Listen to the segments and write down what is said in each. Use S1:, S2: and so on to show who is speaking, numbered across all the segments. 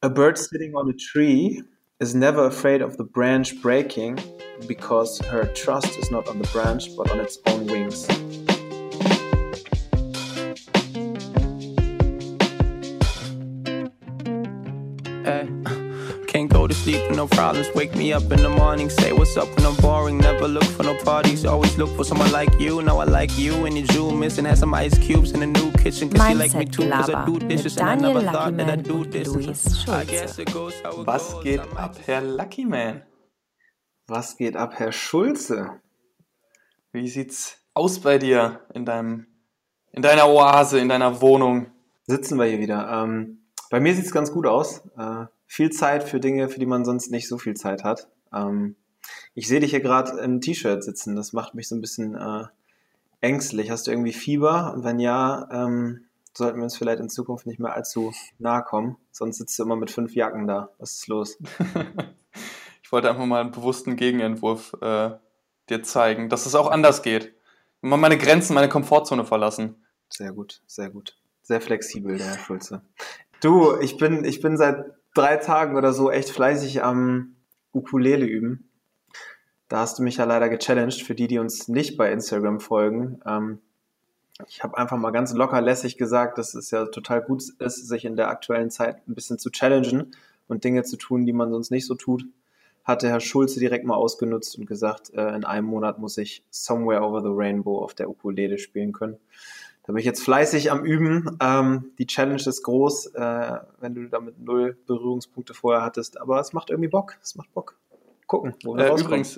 S1: A bird sitting on a tree is never afraid of the branch breaking because her trust is not on the branch but on its own wings.
S2: Can't go to sleep with no problems. Wake me up in the morning, say what's up when I'm boring. Never look for no parties, always look for someone like you. Now I like you and your jewel missing. Had some ice cubes in the new kitchen. Cause you like me too, cause I do dishes and I never thought that I do this. I guess it goes how it
S3: Was
S2: goes.
S3: geht ab, Herr Lucky Man?
S1: Was geht ab, Herr Schulze?
S3: Wie sieht's aus bei dir in deiner Oase, in deiner Wohnung?
S1: Sitzen wir hier wieder. Bei mir sieht es ganz gut aus. Viel Zeit für Dinge, für die man sonst nicht so viel Zeit hat. Ich sehe dich hier gerade im T-Shirt sitzen. Das macht mich so ein bisschen ängstlich. Hast du irgendwie Fieber? Und wenn ja, sollten wir uns vielleicht in Zukunft nicht mehr allzu nahe kommen. Sonst sitzt du immer mit 5 Jacken da. Was ist los?
S3: Ich wollte einfach mal einen bewussten Gegenentwurf dir zeigen, dass es auch anders geht. Mal meine Grenzen, meine Komfortzone verlassen.
S1: Sehr gut, sehr gut. Sehr flexibel, der Herr Schulze. Du, ich bin seit 3 Tagen oder so echt fleißig am Ukulele üben. Da hast du mich ja leider gechallenged, für die uns nicht bei Instagram folgen. Ich habe einfach mal ganz locker lässig gesagt, dass es ja total gut ist, sich in der aktuellen Zeit ein bisschen zu challengen und Dinge zu tun, die man sonst nicht so tut. Hatte Herr Schulze direkt mal ausgenutzt und gesagt, in einem Monat muss ich Somewhere Over the Rainbow auf der Ukulele spielen können. Da bin ich jetzt fleißig am Üben. Die Challenge ist groß, wenn du damit 0 Berührungspunkte vorher hattest. Aber es macht irgendwie Bock. Es macht Bock. Gucken, wo wir rauskommen.
S3: Übrigens,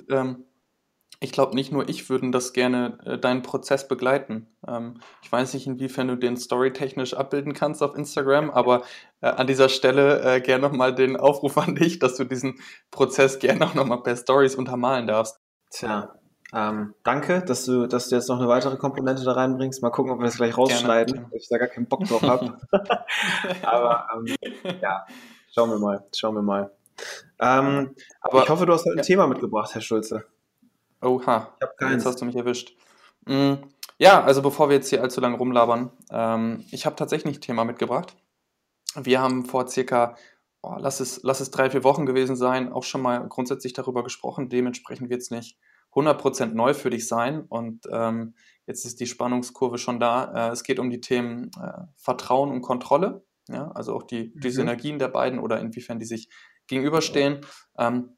S3: ich glaube, nicht nur ich würden das gerne deinen Prozess begleiten. Ich weiß nicht, inwiefern du den storytechnisch abbilden kannst auf Instagram, aber an dieser Stelle gerne nochmal den Aufruf an dich, dass du diesen Prozess gerne auch nochmal per Stories untermalen darfst.
S1: Tja, danke, dass du jetzt noch eine weitere Komponente da reinbringst. Mal gucken, ob wir das gleich rausschneiden,
S3: Gerne.
S1: weil ich da gar keinen Bock drauf habe. Aber ja, schauen wir mal. Aber ich hoffe, du hast heute ein Thema mitgebracht, Herr Schulze.
S3: Oha,
S1: Ich hab keins.
S3: jetzt hast du mich erwischt. Ja, also bevor wir jetzt hier allzu lange rumlabern, ich habe tatsächlich ein Thema mitgebracht. Wir haben vor circa, lass es 3-4 Wochen gewesen sein, auch schon mal grundsätzlich darüber gesprochen. Dementsprechend wird es nicht 100% neu für dich sein. Und jetzt ist die Spannungskurve schon da. Es geht um die Themen Vertrauen und Kontrolle. Ja, also auch die Synergien der beiden oder inwiefern die sich gegenüberstehen. Und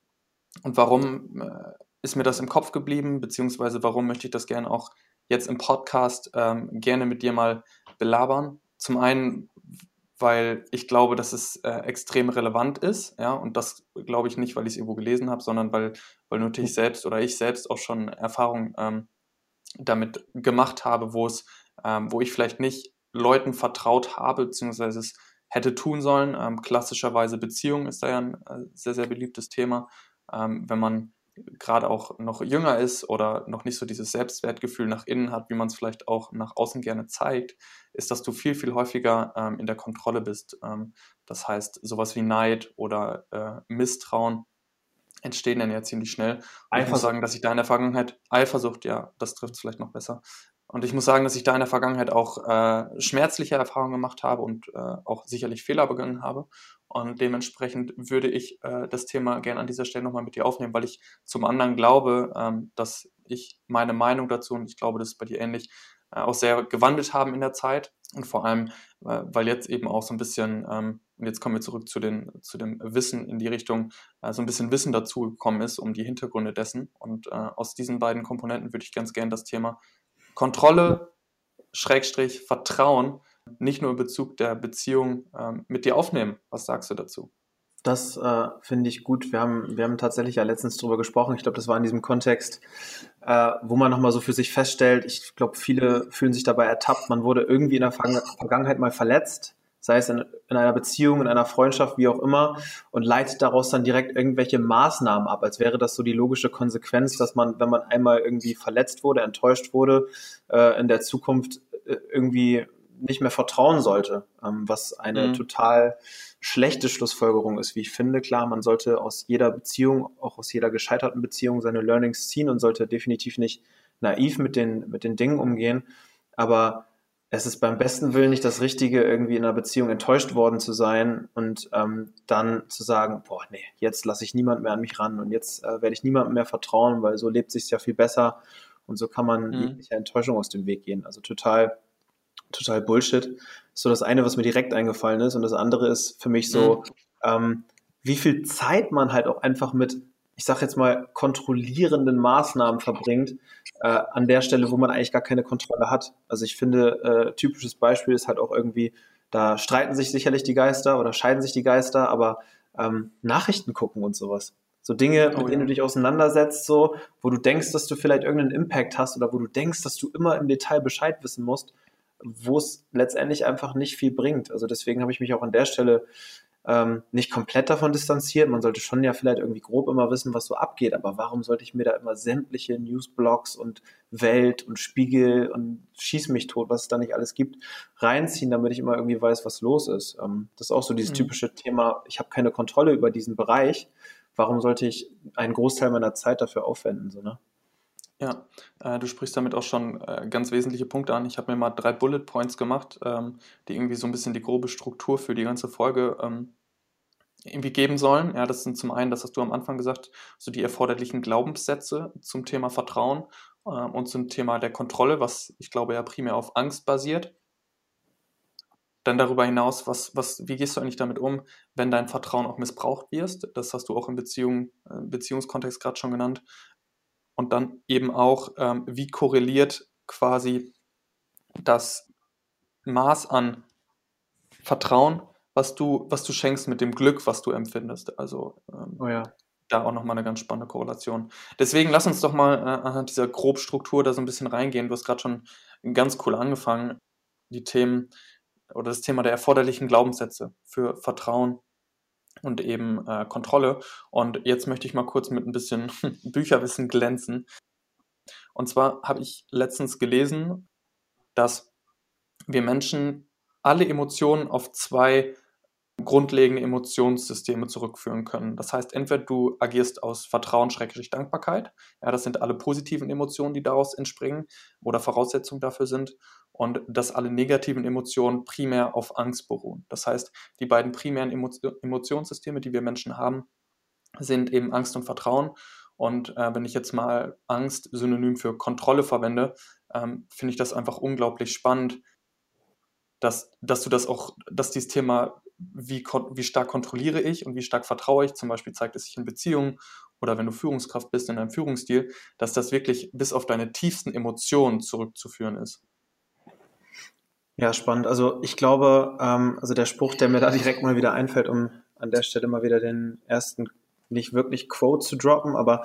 S3: warum ist mir das im Kopf geblieben, beziehungsweise warum möchte ich das gerne auch jetzt im Podcast gerne mit dir mal belabern. Zum einen, weil ich glaube, dass es extrem relevant ist, ja, und das glaube ich nicht, weil ich es irgendwo gelesen habe, sondern weil natürlich selbst oder ich selbst auch schon Erfahrungen damit gemacht habe, wo ich vielleicht nicht Leuten vertraut habe, beziehungsweise es hätte tun sollen. Klassischerweise Beziehung ist da ja ein sehr, sehr beliebtes Thema. Wenn man gerade auch noch jünger ist oder noch nicht so dieses Selbstwertgefühl nach innen hat, wie man es vielleicht auch nach außen gerne zeigt, ist, dass du viel, viel häufiger in der Kontrolle bist. Das heißt, sowas wie Neid oder Misstrauen entstehen dann ja ziemlich schnell. Und ich muss sagen, dass ich da in der Vergangenheit, Eifersucht, ja, das trifft es vielleicht noch besser. Und ich muss sagen, dass ich da in der Vergangenheit auch schmerzliche Erfahrungen gemacht habe und auch sicherlich Fehler begangen habe. Und dementsprechend würde ich das Thema gerne an dieser Stelle nochmal mit dir aufnehmen, weil ich zum anderen glaube, dass ich meine Meinung dazu, und ich glaube, das ist bei dir ähnlich, auch sehr gewandelt haben in der Zeit. Und vor allem, weil jetzt eben auch so ein bisschen, und jetzt kommen wir zurück zu dem Wissen in die Richtung, so ein bisschen Wissen dazugekommen ist, um die Hintergründe dessen. Und aus diesen beiden Komponenten würde ich ganz gerne das Thema Kontrolle, Schrägstrich, Vertrauen, nicht nur in Bezug der Beziehung mit dir aufnehmen. Was sagst du dazu?
S1: Das finde ich gut. Wir haben tatsächlich ja letztens drüber gesprochen. Ich glaube, das war in diesem Kontext, wo man nochmal so für sich feststellt, ich glaube, viele fühlen sich dabei ertappt. Man wurde irgendwie in der Vergangenheit mal verletzt, sei es in einer Beziehung, in einer Freundschaft, wie auch immer, und leitet daraus dann direkt irgendwelche Maßnahmen ab, als wäre das so die logische Konsequenz, dass man, wenn man einmal irgendwie verletzt wurde, enttäuscht wurde, in der Zukunft irgendwie nicht mehr vertrauen sollte, was eine total schlechte Schlussfolgerung ist, wie ich finde. Klar, man sollte aus jeder Beziehung, auch aus jeder gescheiterten Beziehung, seine Learnings ziehen und sollte definitiv nicht naiv mit den Dingen umgehen. Aber es ist beim besten Willen nicht das Richtige, irgendwie in einer Beziehung enttäuscht worden zu sein und dann zu sagen, boah, nee, jetzt lasse ich niemand mehr an mich ran und jetzt werde ich niemandem mehr vertrauen, weil so lebt sich's ja viel besser und so kann man jeglicher Enttäuschung aus dem Weg gehen. Also total Bullshit. Das ist so das eine, was mir direkt eingefallen ist und das andere ist für mich so, wie viel Zeit man halt auch einfach mit, ich sag jetzt mal, kontrollierenden Maßnahmen verbringt, an der Stelle, wo man eigentlich gar keine Kontrolle hat. Also ich finde, typisches Beispiel ist halt auch irgendwie, da streiten sich sicherlich die Geister oder scheiden sich die Geister, aber Nachrichten gucken und sowas. So Dinge, mit denen du dich auseinandersetzt, so, wo du denkst, dass du vielleicht irgendeinen Impact hast oder wo du denkst, dass du immer im Detail Bescheid wissen musst, wo es letztendlich einfach nicht viel bringt. Also deswegen habe ich mich auch an der Stelle nicht komplett davon distanziert. Man sollte schon ja vielleicht irgendwie grob immer wissen, was so abgeht, aber warum sollte ich mir da immer sämtliche Newsblogs und Welt und Spiegel und Schieß mich tot, was es da nicht alles gibt, reinziehen, damit ich immer irgendwie weiß, was los ist. Das ist auch so dieses typische Thema, ich habe keine Kontrolle über diesen Bereich. Warum sollte ich einen Großteil meiner Zeit dafür aufwenden? So, ne?
S3: Ja, du sprichst damit auch schon ganz wesentliche Punkte an. Ich habe mir mal 3 Bullet Points gemacht, die irgendwie so ein bisschen die grobe Struktur für die ganze Folge irgendwie geben sollen. Ja, das sind zum einen, das hast du am Anfang gesagt, so die erforderlichen Glaubenssätze zum Thema Vertrauen und zum Thema der Kontrolle, was ich glaube ja primär auf Angst basiert. Dann darüber hinaus, wie gehst du eigentlich damit um, wenn dein Vertrauen auch missbraucht wirst? Das hast du auch im Beziehungskontext gerade schon genannt. Und dann eben auch, wie korreliert quasi das Maß an Vertrauen, was du schenkst mit dem Glück, was du empfindest. Also da auch nochmal eine ganz spannende Korrelation. Deswegen lass uns doch mal anhand dieser Grobstruktur da so ein bisschen reingehen. Du hast gerade schon ganz cool angefangen, die Themen oder das Thema der erforderlichen Glaubenssätze für Vertrauen und eben Kontrolle. Und jetzt möchte ich mal kurz mit ein bisschen Bücherwissen glänzen. Und zwar habe ich letztens gelesen, dass wir Menschen alle Emotionen auf 2 grundlegende Emotionssysteme zurückführen können. Das heißt, entweder du agierst aus Vertrauen, Dankbarkeit, ja, das sind alle positiven Emotionen, die daraus entspringen oder Voraussetzungen dafür sind, und dass alle negativen Emotionen primär auf Angst beruhen. Das heißt, die beiden primären Emotionssysteme, die wir Menschen haben, sind eben Angst und Vertrauen. Und wenn ich jetzt mal Angst synonym für Kontrolle verwende, finde ich das einfach unglaublich spannend, dass dieses Thema, wie stark kontrolliere ich und wie stark vertraue ich, zum Beispiel zeigt es sich in Beziehungen oder wenn du Führungskraft bist in deinem Führungsstil, dass das wirklich bis auf deine tiefsten Emotionen zurückzuführen ist.
S1: Ja, spannend. Also ich glaube, also der Spruch, der mir da direkt mal wieder einfällt, um an der Stelle mal wieder den ersten nicht wirklich Quote zu droppen, aber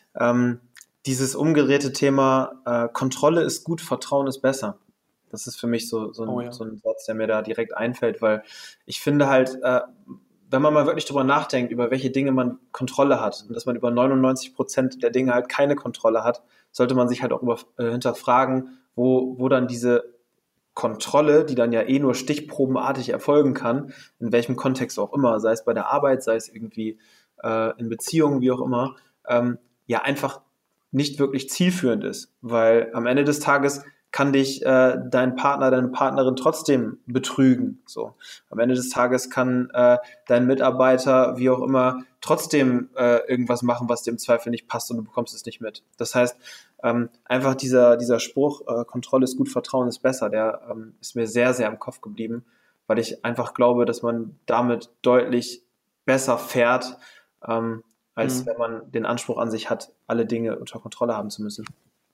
S1: dieses umgedrehte Thema, Kontrolle ist gut, Vertrauen ist besser. Das ist für mich so ein Satz, der mir da direkt einfällt, weil ich finde halt, wenn man mal wirklich drüber nachdenkt, über welche Dinge man Kontrolle hat und dass man über 99% der Dinge halt keine Kontrolle hat, sollte man sich halt auch hinterfragen, wo dann diese Kontrolle, die dann ja eh nur stichprobenartig erfolgen kann, in welchem Kontext auch immer, sei es bei der Arbeit, sei es irgendwie in Beziehungen, wie auch immer, ja einfach nicht wirklich zielführend ist. Weil am Ende des Tages kann dich dein Partner, deine Partnerin trotzdem betrügen. So. Am Ende des Tages kann dein Mitarbeiter, wie auch immer, trotzdem irgendwas machen, was dir im Zweifel nicht passt und du bekommst es nicht mit. Das heißt, einfach dieser Spruch, Kontrolle ist gut, Vertrauen ist besser, der ist mir sehr, sehr im Kopf geblieben, weil ich einfach glaube, dass man damit deutlich besser fährt, als wenn man den Anspruch an sich hat, alle Dinge unter Kontrolle haben zu müssen.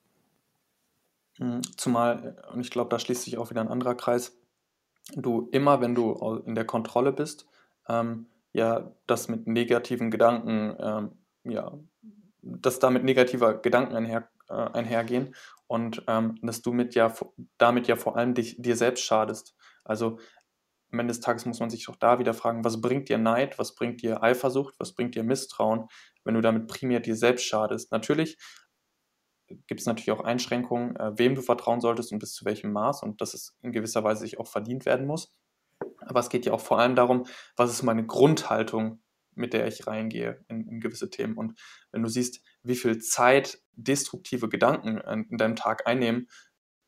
S3: Zumal, und ich glaube, da schließt sich auch wieder ein anderer Kreis, du immer, wenn du in der Kontrolle bist, das mit negativen Gedanken, dass da mit negativer Gedanken einhergehen und dass du damit ja vor allem dir selbst schadest. Also am Ende des Tages muss man sich doch da wieder fragen, was bringt dir Neid, was bringt dir Eifersucht, was bringt dir Misstrauen, wenn du damit primär dir selbst schadest. Natürlich gibt es natürlich auch Einschränkungen, wem du vertrauen solltest und bis zu welchem Maß und dass es in gewisser Weise sich auch verdient werden muss. Aber es geht ja auch vor allem darum, was ist meine Grundhaltung, mit der ich reingehe in gewisse Themen. Und wenn du siehst, wie viel Zeit destruktive Gedanken in deinem Tag einnehmen,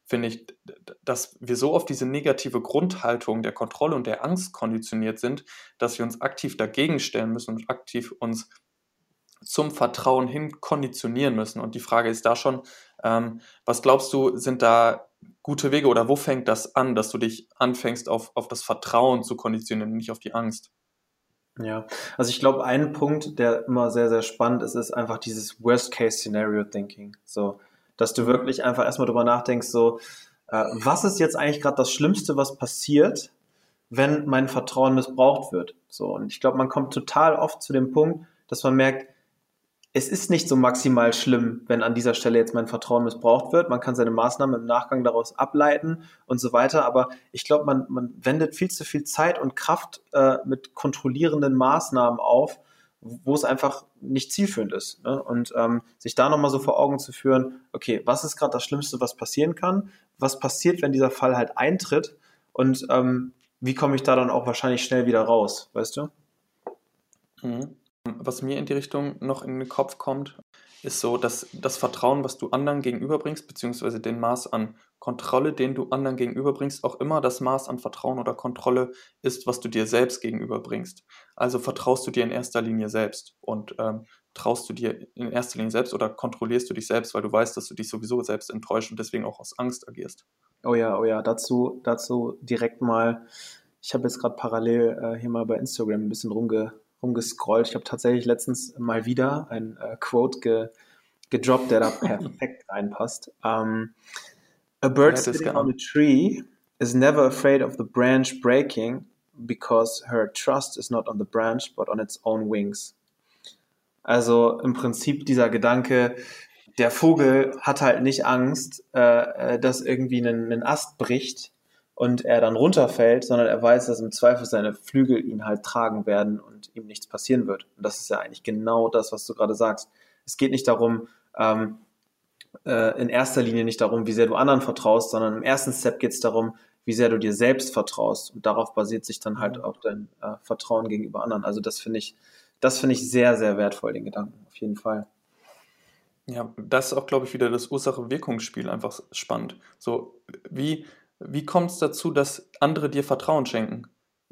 S3: finde ich, dass wir so auf diese negative Grundhaltung der Kontrolle und der Angst konditioniert sind, dass wir uns aktiv dagegen stellen müssen und aktiv uns zum Vertrauen hin konditionieren müssen. Und die Frage ist da schon, was glaubst du, sind da gute Wege oder wo fängt das an, dass du dich anfängst, auf das Vertrauen zu konditionieren und nicht auf die Angst?
S1: Ja, also ich glaube, ein Punkt, der immer sehr, sehr spannend ist, ist einfach dieses Worst-Case-Scenario-Thinking. So, dass du wirklich einfach erstmal drüber nachdenkst, so, was ist jetzt eigentlich gerade das Schlimmste, was passiert, wenn mein Vertrauen missbraucht wird? So, und ich glaube, man kommt total oft zu dem Punkt, dass man merkt, es ist nicht so maximal schlimm, wenn an dieser Stelle jetzt mein Vertrauen missbraucht wird. Man kann seine Maßnahmen im Nachgang daraus ableiten und so weiter. Aber ich glaube, man wendet viel zu viel Zeit und Kraft mit kontrollierenden Maßnahmen auf, wo es einfach nicht zielführend ist. Ne? Und sich da nochmal so vor Augen zu führen, okay, was ist gerade das Schlimmste, was passieren kann? Was passiert, wenn dieser Fall halt eintritt? Und wie komme ich da dann auch wahrscheinlich schnell wieder raus, weißt du?
S3: Mhm. Was mir in die Richtung noch in den Kopf kommt, ist so, dass das Vertrauen, was du anderen gegenüberbringst, beziehungsweise den Maß an Kontrolle, den du anderen gegenüberbringst, auch immer das Maß an Vertrauen oder Kontrolle ist, was du dir selbst gegenüberbringst. Also vertraust du dir in erster Linie selbst und traust du dir in erster Linie selbst oder kontrollierst du dich selbst, weil du weißt, dass du dich sowieso selbst enttäuscht und deswegen auch aus Angst agierst.
S1: Oh ja, dazu direkt mal, ich habe jetzt gerade parallel hier mal bei Instagram ein bisschen rumgescrollt. Ich habe tatsächlich letztens mal wieder ein Quote gedroppt, der da perfekt reinpasst. A bird sitting on a tree is never afraid of the branch breaking because her trust is not on the branch but on its own wings. Also im Prinzip dieser Gedanke, der Vogel hat halt nicht Angst, dass irgendwie ein Ast bricht und er dann runterfällt, sondern er weiß, dass im Zweifel seine Flügel ihn halt tragen werden und ihm nichts passieren wird. Und das ist ja eigentlich genau das, was du gerade sagst. Es geht nicht darum, in erster Linie nicht darum, wie sehr du anderen vertraust, sondern im ersten Step geht es darum, wie sehr du dir selbst vertraust. Und darauf basiert sich dann halt auch dein Vertrauen gegenüber anderen. Also das finde ich sehr, sehr wertvoll, den Gedanken, auf jeden Fall.
S3: Ja, das ist auch, glaube ich, wieder das Ursache-Wirkungsspiel einfach spannend. So, wie kommt es dazu, dass andere dir Vertrauen schenken?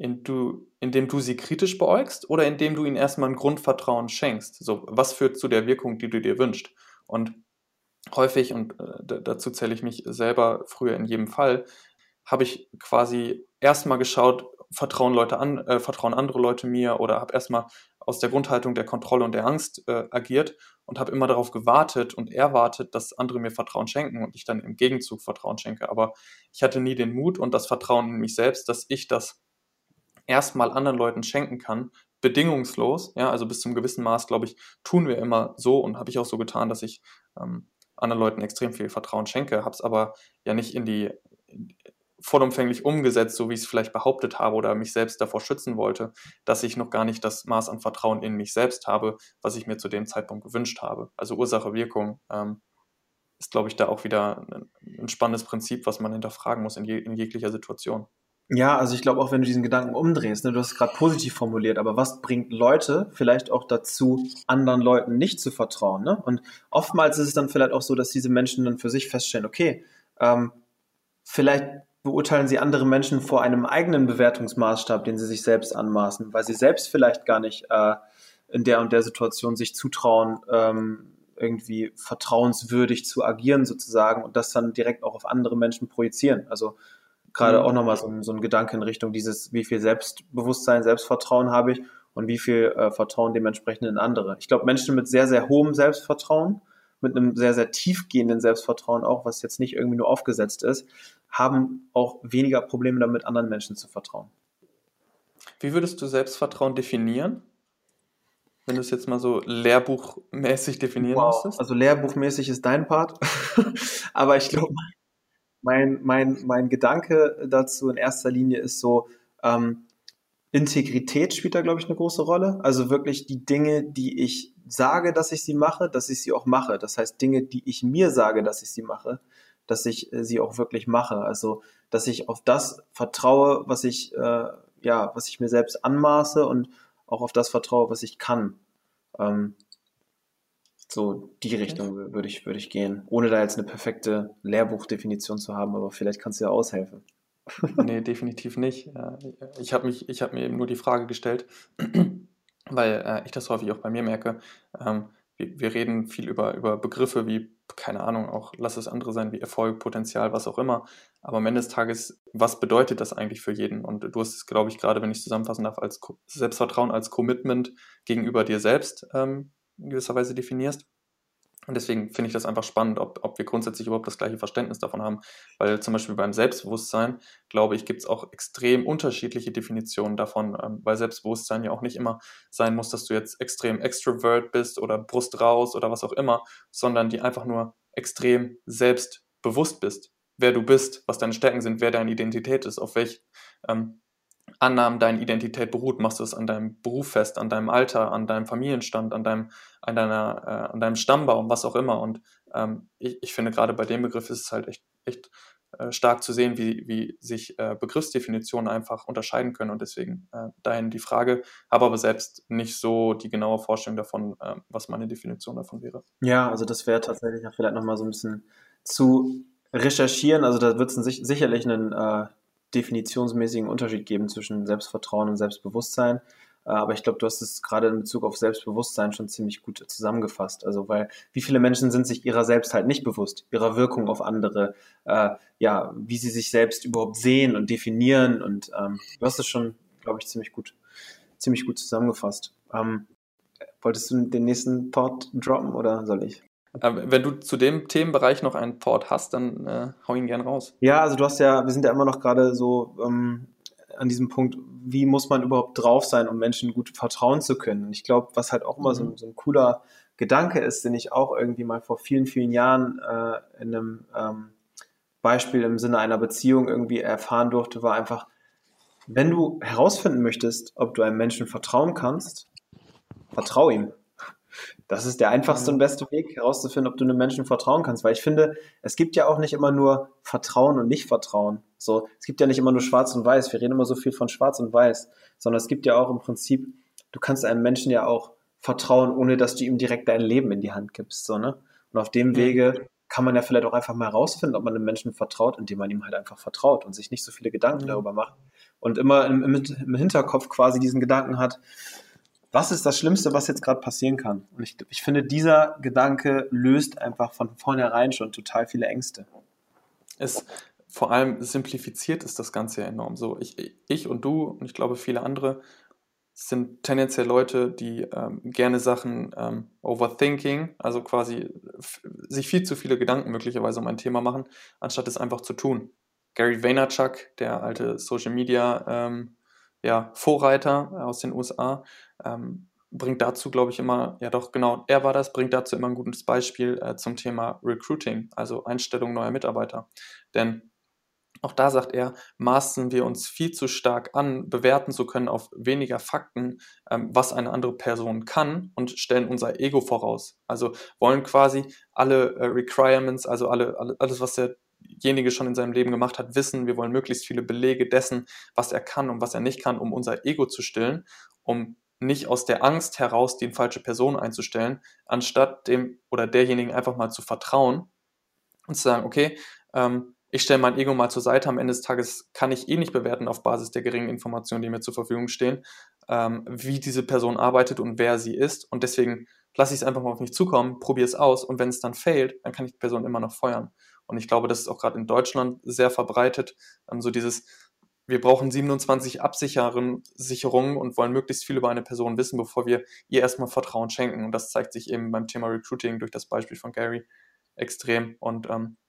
S3: Indem du sie kritisch beäugst oder indem du ihnen erstmal ein Grundvertrauen schenkst? So, was führt zu der Wirkung, die du dir wünschst? Und häufig, und dazu zähle ich mich selber früher in jedem Fall, habe ich quasi erstmal geschaut, vertrauen andere Leute mir oder habe erstmal aus der Grundhaltung der Kontrolle und der Angst agiert und habe immer darauf gewartet und erwartet, dass andere mir Vertrauen schenken und ich dann im Gegenzug Vertrauen schenke. Aber ich hatte nie den Mut und das Vertrauen in mich selbst, dass ich das erstmal anderen Leuten schenken kann, bedingungslos. Ja, also bis zum gewissen Maß, glaube ich, tun wir immer so und habe ich auch so getan, dass ich anderen Leuten extrem viel Vertrauen schenke, habe es aber ja nicht vollumfänglich umgesetzt, so wie ich es vielleicht behauptet habe oder mich selbst davor schützen wollte, dass ich noch gar nicht das Maß an Vertrauen in mich selbst habe, was ich mir zu dem Zeitpunkt gewünscht habe. Also Ursache-Wirkung ist, glaube ich, da auch wieder ein spannendes Prinzip, was man hinterfragen muss in jeglicher Situation.
S1: Ja, also ich glaube auch, wenn du diesen Gedanken umdrehst, ne, du hast es gerade positiv formuliert, aber was bringt Leute vielleicht auch dazu, anderen Leuten nicht zu vertrauen? Ne? Und oftmals ist es dann vielleicht auch so, dass diese Menschen dann für sich feststellen, okay, vielleicht beurteilen sie andere Menschen vor einem eigenen Bewertungsmaßstab, den sie sich selbst anmaßen, weil sie selbst vielleicht gar nicht in der und der Situation sich zutrauen, irgendwie vertrauenswürdig zu agieren sozusagen und das dann direkt auch auf andere Menschen projizieren. Also gerade auch nochmal so ein Gedanke in Richtung dieses, wie viel Selbstbewusstsein, Selbstvertrauen habe ich und wie viel Vertrauen dementsprechend in andere. Ich glaube, Menschen mit sehr, sehr hohem Selbstvertrauen, mit einem sehr, sehr tiefgehenden Selbstvertrauen auch, was jetzt nicht irgendwie nur aufgesetzt ist, haben auch weniger Probleme damit, anderen Menschen zu vertrauen.
S3: Wie würdest du Selbstvertrauen definieren? Wenn du es jetzt mal so lehrbuchmäßig definieren müsstest?
S1: Also lehrbuchmäßig ist dein Part, aber ich glaube, mein Gedanke dazu in erster Linie ist so, Integrität spielt da, glaube ich, eine große Rolle. Also wirklich die Dinge, die ich sage, dass ich sie mache, dass ich sie auch mache. Das heißt, Dinge, die ich mir sage, dass ich sie mache, dass ich sie auch wirklich mache. Also, dass ich auf das vertraue, was ich mir selbst anmaße und auch auf das vertraue, was ich kann. So die Richtung würde ich gehen, ohne da jetzt eine perfekte Lehrbuchdefinition zu haben, aber vielleicht kannst du ja aushelfen.
S3: Nee, definitiv nicht. Ich habe mir eben nur die Frage gestellt, weil ich das häufig auch bei mir merke. Wir reden viel über Begriffe wie, keine Ahnung, auch lass es andere sein, wie Erfolg, Potenzial, was auch immer. Aber am Ende des Tages, was bedeutet das eigentlich für jeden? Und du hast es, glaube ich, gerade, wenn ich es zusammenfassen darf, als Selbstvertrauen, als Commitment gegenüber dir selbst in gewisser Weise definierst. Und deswegen finde ich das einfach spannend, ob wir grundsätzlich überhaupt das gleiche Verständnis davon haben. Weil zum Beispiel beim Selbstbewusstsein, glaube ich, gibt es auch extrem unterschiedliche Definitionen davon, weil Selbstbewusstsein ja auch nicht immer sein muss, dass du jetzt extrem extrovert bist oder Brust raus oder was auch immer, sondern die einfach nur extrem selbstbewusst bist, wer du bist, was deine Stärken sind, wer deine Identität ist, auf welch Annahmen deine Identität beruht. Machst du es an deinem Beruf fest, an deinem Alter, an deinem Familienstand, an deinem Stammbaum, was auch immer. Und ich finde, gerade bei dem Begriff ist es halt echt stark zu sehen, wie sich Begriffsdefinitionen einfach unterscheiden können. Und deswegen dahin die Frage, habe aber selbst nicht so die genaue Vorstellung davon, was meine Definition davon wäre.
S1: Ja, also das wäre tatsächlich auch vielleicht nochmal so ein bisschen zu recherchieren. Also da wird es sicherlich einen definitionsmäßigen Unterschied geben zwischen Selbstvertrauen und Selbstbewusstsein. Aber ich glaube, du hast es gerade in Bezug auf Selbstbewusstsein schon ziemlich gut zusammengefasst. Also, weil wie viele Menschen sind sich ihrer selbst halt nicht bewusst, ihrer Wirkung auf andere, wie sie sich selbst überhaupt sehen und definieren. Und du hast es schon, glaube ich, ziemlich gut zusammengefasst. Wolltest du den nächsten Thought droppen oder soll ich?
S3: Wenn du zu dem Themenbereich noch einen Thought hast, dann hau ihn gern raus.
S1: Ja, also wir sind ja immer noch gerade so an diesem Punkt, wie muss man überhaupt drauf sein, um Menschen gut vertrauen zu können. Und ich glaube, was halt auch immer so ein cooler Gedanke ist, den ich auch irgendwie mal vor vielen, vielen Jahren in einem Beispiel im Sinne einer Beziehung irgendwie erfahren durfte, war einfach, wenn du herausfinden möchtest, ob du einem Menschen vertrauen kannst, vertrau ihm. Das ist der einfachste und beste Weg, herauszufinden, ob du einem Menschen vertrauen kannst. Weil ich finde, es gibt ja auch nicht immer nur Vertrauen und Nicht-Vertrauen. So, es gibt ja nicht immer nur Schwarz und Weiß. Wir reden immer so viel von Schwarz und Weiß. Sondern es gibt ja auch im Prinzip, du kannst einem Menschen ja auch vertrauen, ohne dass du ihm direkt dein Leben in die Hand gibst. So, ne? Und auf dem Wege kann man ja vielleicht auch einfach mal herausfinden, ob man einem Menschen vertraut, indem man ihm halt einfach vertraut und sich nicht so viele Gedanken darüber macht. Und immer im Hinterkopf quasi diesen Gedanken hat, was ist das Schlimmste, was jetzt gerade passieren kann? Und ich finde, dieser Gedanke löst einfach von vornherein schon total viele Ängste.
S3: Vor allem simplifiziert ist das Ganze ja enorm. So, ich und du und ich glaube viele andere sind tendenziell Leute, die gerne Sachen overthinking, also quasi sich viel zu viele Gedanken möglicherweise um ein Thema machen, anstatt es einfach zu tun. Gary Vaynerchuk, der alte Social Media Vorreiter aus den USA, bringt dazu, glaube ich, immer, ja doch, genau, er war das, bringt dazu immer ein gutes Beispiel zum Thema Recruiting, also Einstellung neuer Mitarbeiter. Denn auch da sagt er, maßen wir uns viel zu stark an, bewerten zu können auf weniger Fakten, was eine andere Person kann und stellen unser Ego voraus. Also wollen quasi alle Requirements, also alles, was derjenige schon in seinem Leben gemacht hat, wissen. Wir wollen möglichst viele Belege dessen, was er kann und was er nicht kann, um unser Ego zu stillen, um nicht aus der Angst heraus die falsche Person einzustellen, anstatt dem oder derjenigen einfach mal zu vertrauen und zu sagen, okay, ich stelle mein Ego mal zur Seite, am Ende des Tages kann ich nicht bewerten auf Basis der geringen Informationen, die mir zur Verfügung stehen, wie diese Person arbeitet und wer sie ist, und deswegen lasse ich es einfach mal auf mich zukommen, probiere es aus, und wenn es dann failt, dann kann ich die Person immer noch feuern. Und ich glaube, das ist auch gerade in Deutschland sehr verbreitet, so dieses, wir brauchen 27 Absicherungen und wollen möglichst viel über eine Person wissen, bevor wir ihr erstmal Vertrauen schenken, und das zeigt sich eben beim Thema Recruiting durch das Beispiel von Gary extrem. Und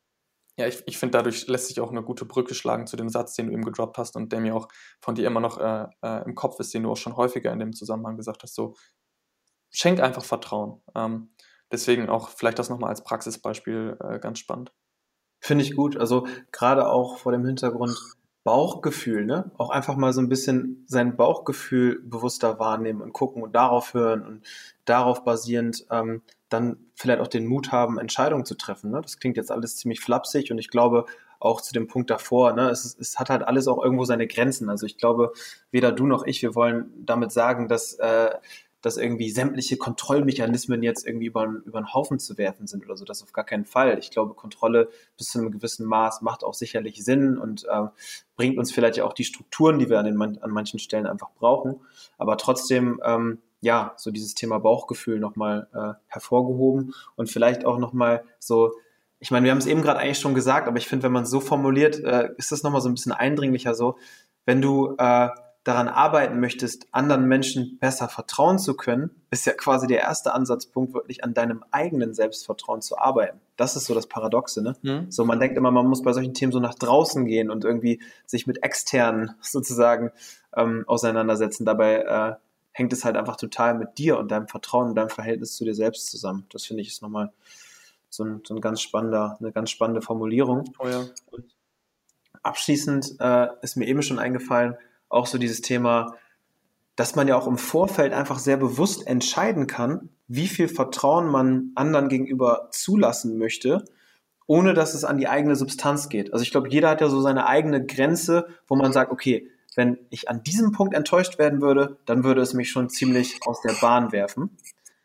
S3: ich finde, dadurch lässt sich auch eine gute Brücke schlagen zu dem Satz, den du eben gedroppt hast und der mir auch von dir immer noch im Kopf ist, den du auch schon häufiger in dem Zusammenhang gesagt hast, so, schenk einfach Vertrauen. Deswegen auch vielleicht das nochmal als Praxisbeispiel ganz spannend.
S1: Finde ich gut, also gerade auch vor dem Hintergrund Bauchgefühl, ne? Auch einfach mal so ein bisschen sein Bauchgefühl bewusster wahrnehmen und gucken und darauf hören und darauf basierend dann vielleicht auch den Mut haben, Entscheidungen zu treffen. Ne? Das klingt jetzt alles ziemlich flapsig, und ich glaube auch zu dem Punkt davor, ne, es hat halt alles auch irgendwo seine Grenzen. Also ich glaube, weder du noch ich, wir wollen damit sagen, dass dass irgendwie sämtliche Kontrollmechanismen jetzt irgendwie über den Haufen zu werfen sind oder so. Das auf gar keinen Fall. Ich glaube, Kontrolle bis zu einem gewissen Maß macht auch sicherlich Sinn und bringt uns vielleicht ja auch die Strukturen, die wir an manchen Stellen einfach brauchen. Aber trotzdem, so dieses Thema Bauchgefühl nochmal hervorgehoben und vielleicht auch nochmal so, ich meine, wir haben es eben gerade eigentlich schon gesagt, aber ich finde, wenn man es so formuliert, ist das nochmal so ein bisschen eindringlicher so, wenn du daran arbeiten möchtest, anderen Menschen besser vertrauen zu können, ist ja quasi der erste Ansatzpunkt, wirklich an deinem eigenen Selbstvertrauen zu arbeiten. Das ist so das Paradoxe, ne?
S3: Mhm.
S1: So, man denkt immer, man muss bei solchen Themen so nach draußen gehen und irgendwie sich mit externen sozusagen auseinandersetzen. Dabei hängt es halt einfach total mit dir und deinem Vertrauen und deinem Verhältnis zu dir selbst zusammen. Das finde ich ist nochmal eine ganz spannende Formulierung.
S3: Oh ja.
S1: Und abschließend ist mir eben schon eingefallen, auch so dieses Thema, dass man ja auch im Vorfeld einfach sehr bewusst entscheiden kann, wie viel Vertrauen man anderen gegenüber zulassen möchte, ohne dass es an die eigene Substanz geht. Also ich glaube, jeder hat ja so seine eigene Grenze, wo man sagt, okay, wenn ich an diesem Punkt enttäuscht werden würde, dann würde es mich schon ziemlich aus der Bahn werfen.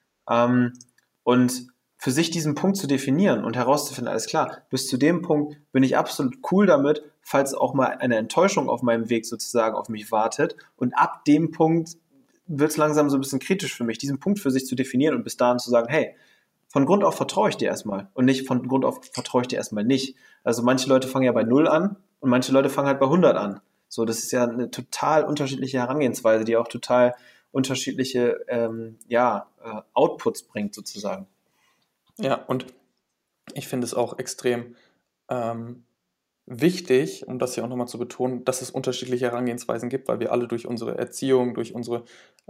S1: Und für sich diesen Punkt zu definieren und herauszufinden, alles klar, bis zu dem Punkt bin ich absolut cool damit, falls auch mal eine Enttäuschung auf meinem Weg sozusagen auf mich wartet. Und ab dem Punkt wird es langsam so ein bisschen kritisch für mich, diesen Punkt für sich zu definieren und bis dahin zu sagen, hey, von Grund auf vertraue ich dir erstmal und nicht von Grund auf vertraue ich dir erstmal nicht. Also manche Leute fangen ja bei 0 an und manche Leute fangen halt bei 100 an. So, das ist ja eine total unterschiedliche Herangehensweise, die auch total unterschiedliche Outputs bringt sozusagen.
S3: Ja, und ich finde es auch extrem wichtig, um das hier auch nochmal zu betonen, dass es unterschiedliche Herangehensweisen gibt, weil wir alle durch unsere Erziehung, durch unsere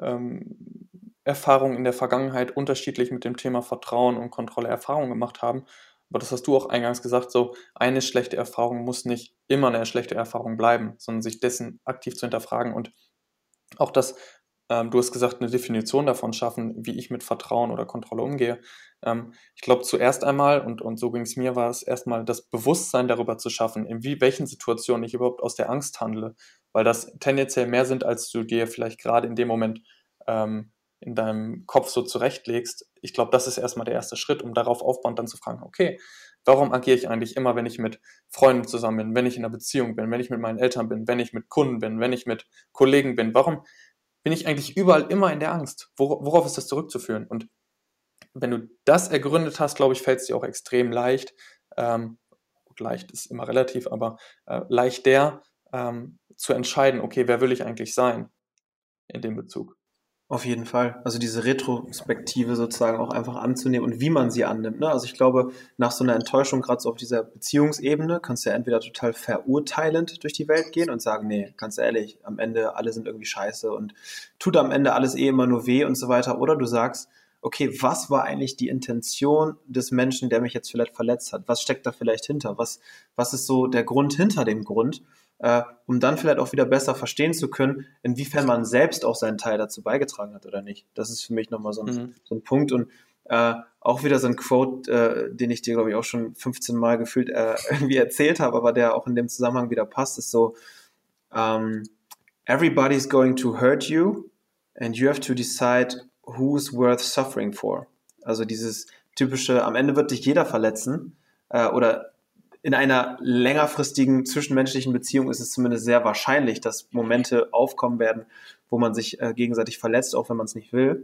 S3: Erfahrungen in der Vergangenheit unterschiedlich mit dem Thema Vertrauen und Kontrolle Erfahrungen gemacht haben. Aber das hast du auch eingangs gesagt, so eine schlechte Erfahrung muss nicht immer eine schlechte Erfahrung bleiben, sondern sich dessen aktiv zu hinterfragen und auch das, du hast gesagt, eine Definition davon schaffen, wie ich mit Vertrauen oder Kontrolle umgehe. Ich glaube, zuerst einmal, und so ging es mir, war es erstmal das Bewusstsein darüber zu schaffen, in welchen Situationen ich überhaupt aus der Angst handle, weil das tendenziell mehr sind, als du dir vielleicht gerade in dem Moment in deinem Kopf so zurechtlegst. Ich glaube, das ist erstmal der erste Schritt, um darauf aufbauend dann zu fragen, okay, warum agiere ich eigentlich immer, wenn ich mit Freunden zusammen bin, wenn ich in einer Beziehung bin, wenn ich mit meinen Eltern bin, wenn ich mit Kunden bin, wenn ich mit Kollegen bin, warum bin ich eigentlich überall immer in der Angst? Worauf ist das zurückzuführen? Und wenn du das ergründet hast, glaube ich, fällt es dir auch extrem leicht, gut, leicht ist immer relativ, aber leichter zu entscheiden, okay, wer will ich eigentlich sein in dem Bezug?
S1: Auf jeden Fall. Also diese Retrospektive sozusagen auch einfach anzunehmen und wie man sie annimmt. Ne? Also ich glaube, nach so einer Enttäuschung, gerade so auf dieser Beziehungsebene, kannst du ja entweder total verurteilend durch die Welt gehen und sagen, nee, ganz ehrlich, am Ende alle sind irgendwie scheiße und tut am Ende alles immer nur weh und so weiter. Oder du sagst, okay, was war eigentlich die Intention des Menschen, der mich jetzt vielleicht verletzt hat? Was steckt da vielleicht hinter? Was ist so der Grund hinter dem Grund? Um dann vielleicht auch wieder besser verstehen zu können, inwiefern man selbst auch seinen Teil dazu beigetragen hat oder nicht. Das ist für mich nochmal so ein Punkt und auch wieder so ein Quote, den ich dir, glaube ich, auch schon 15 Mal gefühlt irgendwie erzählt habe, aber der auch in dem Zusammenhang wieder passt, ist so, everybody's going to hurt you and you have to decide who's worth suffering for. Also dieses typische, am Ende wird dich jeder verletzen oder in einer längerfristigen zwischenmenschlichen Beziehung ist es zumindest sehr wahrscheinlich, dass Momente aufkommen werden, wo man sich gegenseitig verletzt, auch wenn man es nicht will.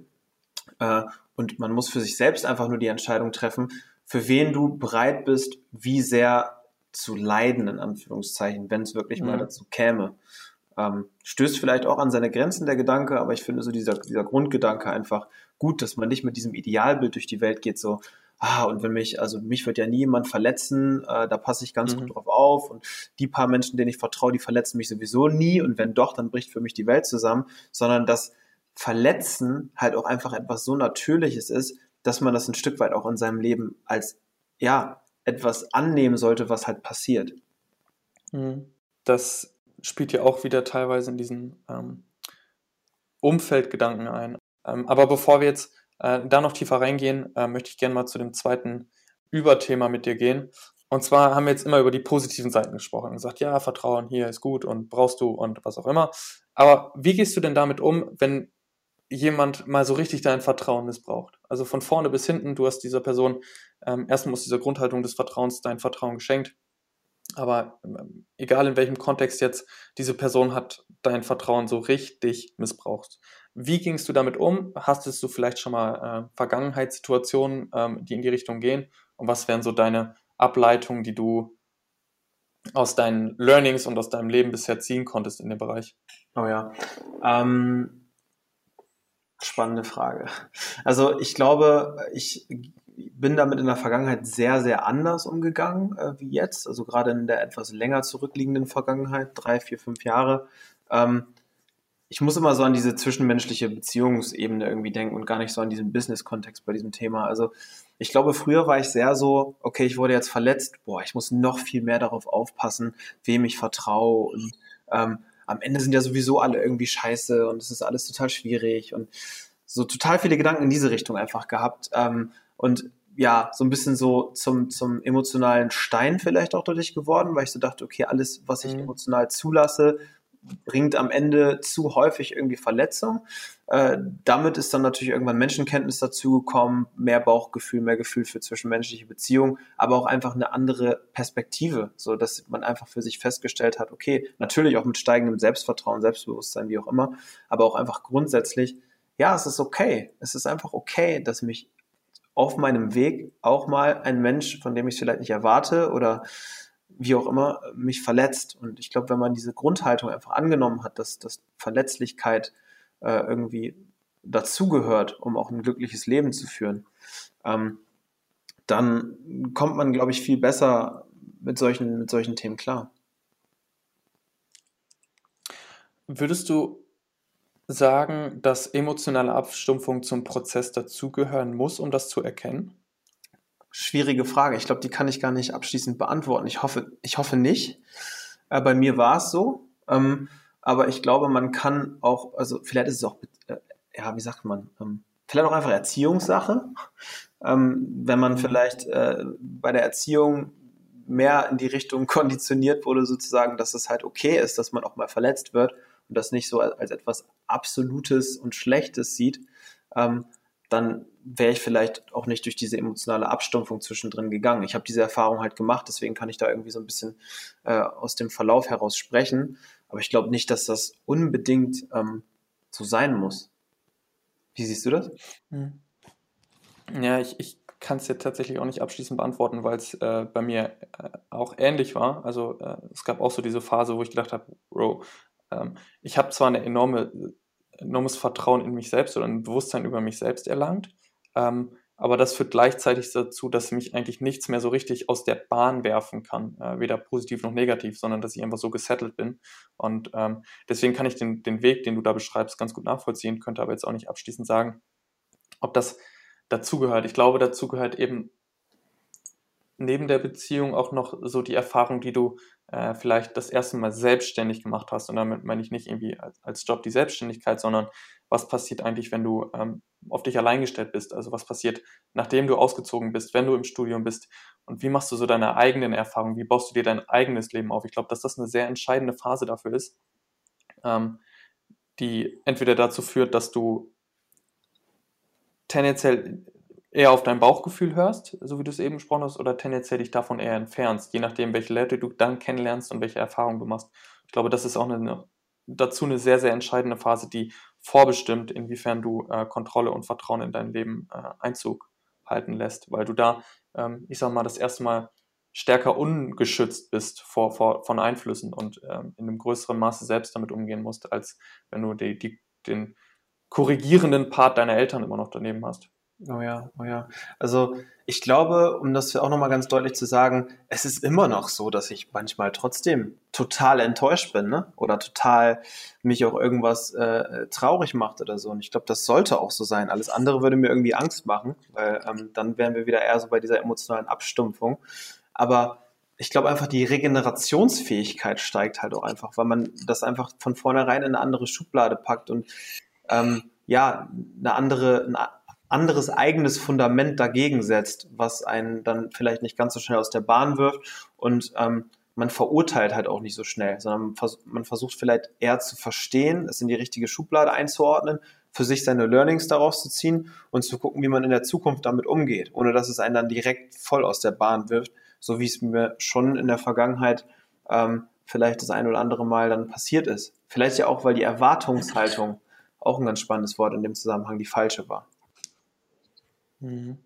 S1: Und man muss für sich selbst einfach nur die Entscheidung treffen, für wen du bereit bist, wie sehr zu leiden, in Anführungszeichen, wenn es wirklich mal dazu käme. Stößt vielleicht auch an seine Grenzen der Gedanke, aber ich finde so dieser Grundgedanke einfach gut, dass man nicht mit diesem Idealbild durch die Welt geht, so, und wenn mich wird ja nie jemand verletzen, da passe ich ganz gut drauf auf und die paar Menschen, denen ich vertraue, die verletzen mich sowieso nie und wenn doch, dann bricht für mich die Welt zusammen, sondern dass Verletzen halt auch einfach etwas so Natürliches ist, dass man das ein Stück weit auch in seinem Leben als, etwas annehmen sollte, was halt passiert.
S3: Das spielt ja auch wieder teilweise in diesen Umfeldgedanken ein. Aber bevor wir jetzt da noch tiefer reingehen, möchte ich gerne mal zu dem zweiten Überthema mit dir gehen. Und zwar haben wir jetzt immer über die positiven Seiten gesprochen und gesagt, ja, Vertrauen hier ist gut und brauchst du und was auch immer. Aber wie gehst du denn damit um, wenn jemand mal so richtig dein Vertrauen missbraucht. Also von vorne bis hinten, du hast dieser Person erstmal aus dieser Grundhaltung des Vertrauens dein Vertrauen geschenkt, aber egal in welchem Kontext jetzt, diese Person hat dein Vertrauen so richtig missbraucht. Wie gingst du damit um? Hattest du vielleicht schon mal Vergangenheitssituationen, die in die Richtung gehen? Und was wären so deine Ableitungen, die du aus deinen Learnings und aus deinem Leben bisher ziehen konntest in dem Bereich?
S1: Oh ja. Spannende Frage. Also ich glaube, ich bin damit in der Vergangenheit sehr, sehr anders umgegangen wie jetzt. Also gerade in der etwas länger zurückliegenden Vergangenheit, 3, 4, 5 Jahre. Ich muss immer so an diese zwischenmenschliche Beziehungsebene irgendwie denken und gar nicht so an diesen Business-Kontext bei diesem Thema. Also ich glaube, früher war ich sehr so, okay, ich wurde jetzt verletzt, ich muss noch viel mehr darauf aufpassen, wem ich vertraue und am Ende sind ja sowieso alle irgendwie scheiße und es ist alles total schwierig und so total viele Gedanken in diese Richtung einfach gehabt und ja, so ein bisschen so zum emotionalen Stein vielleicht auch dadurch geworden, weil ich so dachte, okay, alles, was ich emotional zulasse, bringt am Ende zu häufig irgendwie Verletzung. Damit ist dann natürlich irgendwann Menschenkenntnis dazugekommen, mehr Bauchgefühl, mehr Gefühl für zwischenmenschliche Beziehungen, aber auch einfach eine andere Perspektive, so dass man einfach für sich festgestellt hat, okay, natürlich auch mit steigendem Selbstvertrauen, Selbstbewusstsein, wie auch immer, aber auch einfach grundsätzlich, ja, es ist okay. Es ist einfach okay, dass mich auf meinem Weg auch mal ein Mensch, von dem ich es vielleicht nicht erwarte oder wie auch immer, mich verletzt. Und ich glaube, wenn man diese Grundhaltung einfach angenommen hat, dass Verletzlichkeit irgendwie dazugehört, um auch ein glückliches Leben zu führen, dann kommt man, glaube ich, viel besser mit solchen Themen klar.
S3: Würdest du sagen, dass emotionale Abstumpfung zum Prozess dazugehören muss, um das zu erkennen?
S1: Schwierige Frage. Ich glaube, die kann ich gar nicht abschließend beantworten. Ich hoffe nicht. Bei mir war es so. Aber ich glaube, man kann auch, also vielleicht ist es auch, wie sagt man, vielleicht auch einfach Erziehungssache. Wenn man vielleicht bei der Erziehung mehr in die Richtung konditioniert wurde, sozusagen, dass es halt okay ist, dass man auch mal verletzt wird und das nicht so als etwas Absolutes und Schlechtes sieht, dann wäre ich vielleicht auch nicht durch diese emotionale Abstumpfung zwischendrin gegangen. Ich habe diese Erfahrung halt gemacht, deswegen kann ich da irgendwie so ein bisschen aus dem Verlauf heraus sprechen. Aber ich glaube nicht, dass das unbedingt so sein muss. Wie siehst du das?
S3: Ja, ich kann es dir tatsächlich auch nicht abschließend beantworten, weil es bei mir auch ähnlich war. Also es gab auch so diese Phase, wo ich gedacht habe, Bro, ich habe zwar ein enormes Vertrauen in mich selbst oder ein Bewusstsein über mich selbst erlangt, aber das führt gleichzeitig dazu, dass mich eigentlich nichts mehr so richtig aus der Bahn werfen kann, weder positiv noch negativ, sondern dass ich einfach so gesettelt bin. Und deswegen kann ich den Weg, den du da beschreibst, ganz gut nachvollziehen, könnte aber jetzt auch nicht abschließend sagen, ob das dazugehört. Ich glaube, dazu gehört eben neben der Beziehung auch noch so die Erfahrung, die du vielleicht das erste Mal selbstständig gemacht hast. Und damit meine ich nicht irgendwie als Job die Selbstständigkeit, sondern was passiert eigentlich, wenn du auf dich allein gestellt bist? Also was passiert, nachdem du ausgezogen bist, wenn du im Studium bist? Und wie machst du so deine eigenen Erfahrungen? Wie baust du dir dein eigenes Leben auf? Ich glaube, dass das eine sehr entscheidende Phase dafür ist, die entweder dazu führt, dass du tendenziell eher auf dein Bauchgefühl hörst, so wie du es eben besprochen hast, oder tendenziell dich davon eher entfernst, je nachdem, welche Leute du dann kennenlernst und welche Erfahrungen du machst. Ich glaube, das ist auch dazu eine sehr, sehr entscheidende Phase, die vorbestimmt, inwiefern du Kontrolle und Vertrauen in dein Leben Einzug halten lässt, weil du da, ich sag mal, das erste Mal stärker ungeschützt bist von Einflüssen und in einem größeren Maße selbst damit umgehen musst, als wenn du den korrigierenden Part deiner Eltern immer noch daneben hast.
S1: Oh ja. Also ich glaube, um das auch nochmal ganz deutlich zu sagen, es ist immer noch so, dass ich manchmal trotzdem total enttäuscht bin, ne? Oder total mich auch irgendwas traurig macht oder so. Und ich glaube, das sollte auch so sein. Alles andere würde mir irgendwie Angst machen, weil dann wären wir wieder eher so bei dieser emotionalen Abstumpfung. Aber ich glaube einfach, die Regenerationsfähigkeit steigt halt auch einfach, weil man das einfach von vornherein in eine andere Schublade packt und ein anderes eigenes Fundament dagegen setzt, was einen dann vielleicht nicht ganz so schnell aus der Bahn wirft und man verurteilt halt auch nicht so schnell, sondern man versucht vielleicht eher zu verstehen, es in die richtige Schublade einzuordnen, für sich seine Learnings daraus zu ziehen und zu gucken, wie man in der Zukunft damit umgeht, ohne dass es einen dann direkt voll aus der Bahn wirft, so wie es mir schon in der Vergangenheit vielleicht das ein oder andere Mal dann passiert ist. Vielleicht ja auch, weil die Erwartungshaltung, auch ein ganz spannendes Wort in dem Zusammenhang, die falsche war.
S3: Mhm.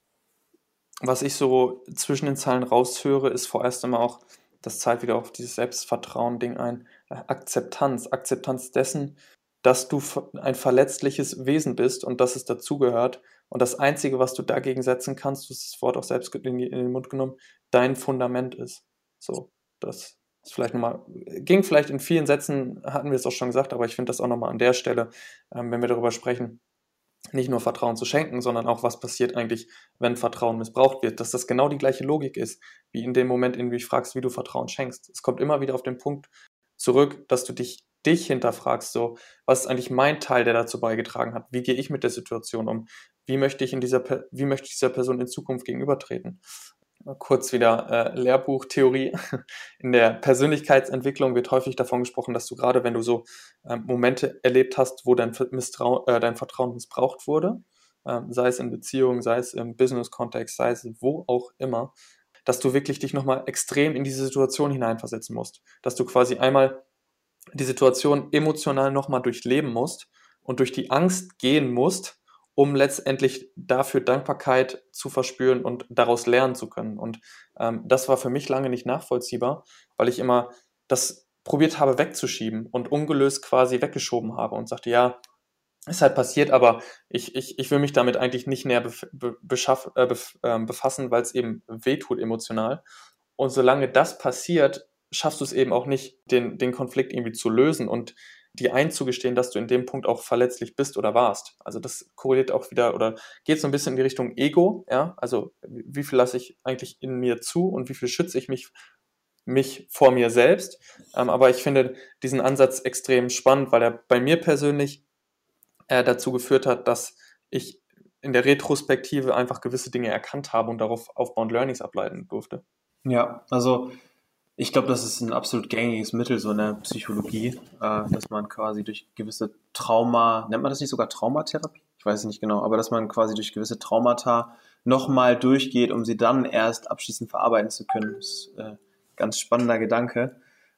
S3: Was ich so zwischen den Zeilen raushöre, ist vorerst immer auch, das zahlt wieder auf dieses Selbstvertrauen-Ding ein, Akzeptanz dessen, dass du ein verletzliches Wesen bist und dass es dazugehört. Und das Einzige, was du dagegen setzen kannst, du hast das Wort auch selbst in den Mund genommen, dein Fundament ist. So, das ist vielleicht nochmal, ging vielleicht in vielen Sätzen, hatten wir es auch schon gesagt, aber ich finde das auch nochmal an der Stelle, wenn wir darüber sprechen, nicht nur Vertrauen zu schenken, sondern auch, was passiert eigentlich, wenn Vertrauen missbraucht wird. Dass das genau die gleiche Logik ist, wie in dem Moment, in dem du dich fragst, wie du Vertrauen schenkst. Es kommt immer wieder auf den Punkt zurück, dass du dich hinterfragst, so, was ist eigentlich mein Teil, der dazu beigetragen hat? Wie gehe ich mit der Situation um? Wie möchte ich dieser Person in Zukunft gegenübertreten? Mal kurz wieder Lehrbuchtheorie. In der Persönlichkeitsentwicklung wird häufig davon gesprochen, dass du gerade, wenn du so Momente erlebt hast, wo dein Vertrauen missbraucht wurde, sei es in Beziehungen, sei es im Business-Kontext, sei es wo auch immer, dass du wirklich dich nochmal extrem in diese Situation hineinversetzen musst. Dass du quasi einmal die Situation emotional nochmal durchleben musst und durch die Angst gehen musst, um letztendlich dafür Dankbarkeit zu verspüren und daraus lernen zu können. Und das war für mich lange nicht nachvollziehbar, weil ich immer das probiert habe wegzuschieben und ungelöst quasi weggeschoben habe und sagte, ja, ist halt passiert, aber ich will mich damit eigentlich nicht näher befassen, weil es eben wehtut emotional. Und solange das passiert, schaffst du es eben auch nicht, den Konflikt irgendwie zu lösen und dir einzugestehen, dass du in dem Punkt auch verletzlich bist oder warst. Also das korreliert auch wieder oder geht so ein bisschen in die Richtung Ego, ja, also wie viel lasse ich eigentlich in mir zu und wie viel schütze ich mich vor mir selbst. Aber ich finde diesen Ansatz extrem spannend, weil er bei mir persönlich dazu geführt hat, dass ich in der Retrospektive einfach gewisse Dinge erkannt habe und darauf aufbauend Learnings ableiten durfte.
S1: Ja, also ich glaube, das ist ein absolut gängiges Mittel so in der Psychologie, dass man quasi durch gewisse nennt man das nicht sogar Traumatherapie? Ich weiß es nicht genau, aber dass man quasi durch gewisse Traumata nochmal durchgeht, um sie dann erst abschließend verarbeiten zu können. Das ist ganz spannender Gedanke.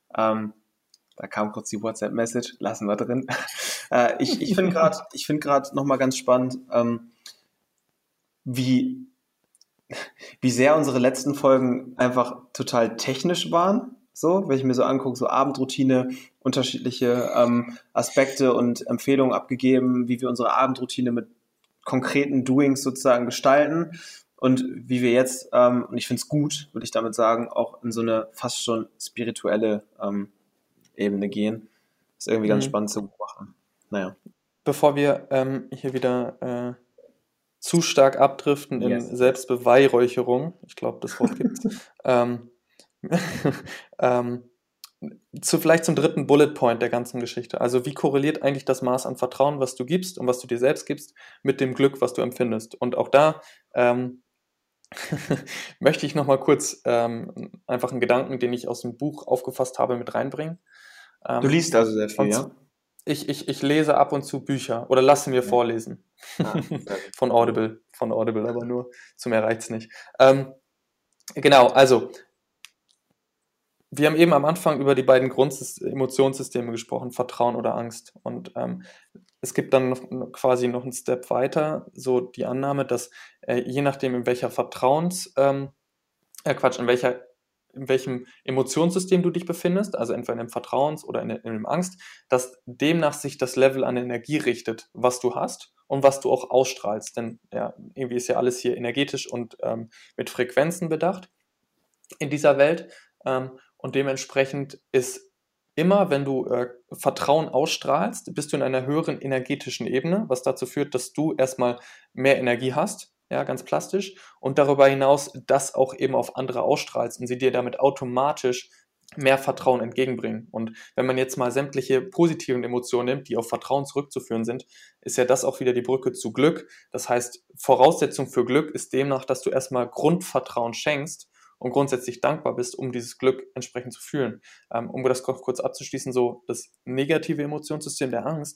S1: Da kam kurz die WhatsApp-Message, lassen wir drin. Ich finde gerade nochmal ganz spannend, wie sehr unsere letzten Folgen einfach total technisch waren. So, wenn ich mir so angucke, so Abendroutine, unterschiedliche Aspekte und Empfehlungen abgegeben, wie wir unsere Abendroutine mit konkreten Doings sozusagen gestalten und wie wir jetzt, und ich finde es gut, würde ich damit sagen, auch in so eine fast schon spirituelle Ebene gehen. Ist irgendwie ganz spannend zu beobachten. Naja.
S3: Bevor wir hier wieder zu stark abdriften in Selbstbeweihräucherung, ich glaube, das Wort gibt's, vielleicht zum dritten Bullet Point der ganzen Geschichte. Also wie korreliert eigentlich das Maß an Vertrauen, was du gibst und was du dir selbst gibst, mit dem Glück, was du empfindest? Und auch da möchte ich nochmal kurz einfach einen Gedanken, den ich aus dem Buch aufgefasst habe, mit reinbringen.
S1: Du liest also sehr viel, ja?
S3: Ich lese ab und zu Bücher oder lasse mir vorlesen. Von Audible, aber nur zu mehr reicht's nicht. Genau, also wir haben eben am Anfang über die beiden Emotionssysteme gesprochen, Vertrauen oder Angst. Und es gibt dann quasi noch einen Step weiter, so die Annahme, dass je nachdem, in welcher in welchem Emotionssystem du dich befindest, also entweder in dem Vertrauens- oder in dem Angst, dass demnach sich das Level an Energie richtet, was du hast und was du auch ausstrahlst. Denn ja, irgendwie ist ja alles hier energetisch und mit Frequenzen bedacht in dieser Welt. Und dementsprechend ist immer, wenn du Vertrauen ausstrahlst, bist du in einer höheren energetischen Ebene, was dazu führt, dass du erstmal mehr Energie hast, ja, ganz plastisch, und darüber hinaus das auch eben auf andere ausstrahlst und sie dir damit automatisch mehr Vertrauen entgegenbringen. Und wenn man jetzt mal sämtliche positiven Emotionen nimmt, die auf Vertrauen zurückzuführen sind, ist ja das auch wieder die Brücke zu Glück. Das heißt, Voraussetzung für Glück ist demnach, dass du erstmal Grundvertrauen schenkst und grundsätzlich dankbar bist, um dieses Glück entsprechend zu fühlen. Um das kurz abzuschließen, so das negative Emotionssystem der Angst